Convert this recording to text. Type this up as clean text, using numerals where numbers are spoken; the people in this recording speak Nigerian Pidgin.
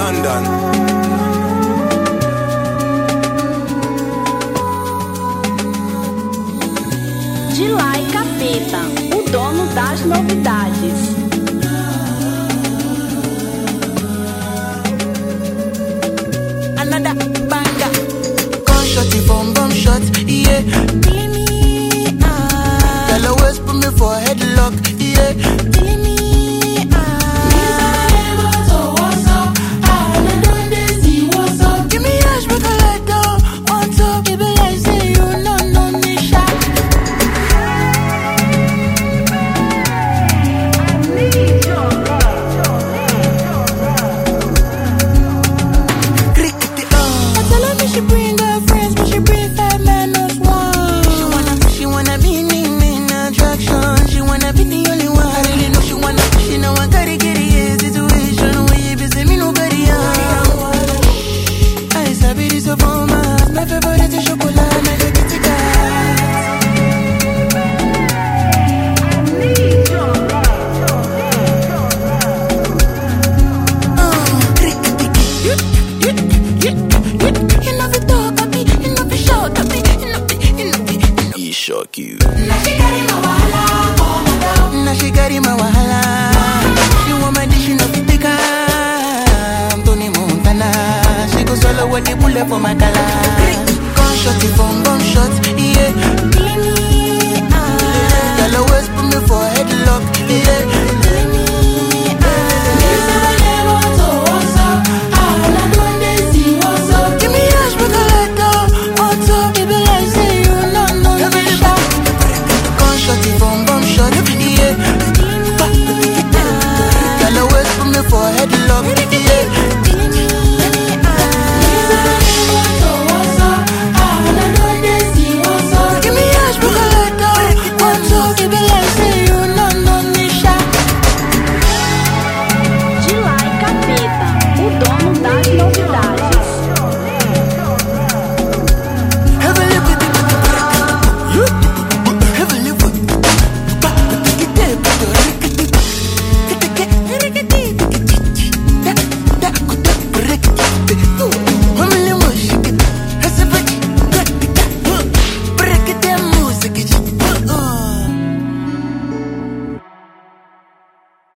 London. Dilay Capeta, o dono das novidades. Another banger. Gunshot, bomb shot, yeah. Killing me, Tell her West put me for a headlock, yeah. Killing me, so what's up? I don't see what's up. Give me ash, make a light down. On top, give me like say you no me shot. She bring her friends, but she bring 5 men, not one. She wanna be main attraction. She wanna be the only one. I really know she know I gotta get it. Situation where you be say me nobody else. I sabi this of all my favorite is chocolate, my favorite is shock you. Now she got in my wahala. She want my dish in a pick up. Tony Montana. She go solo with the bullet for my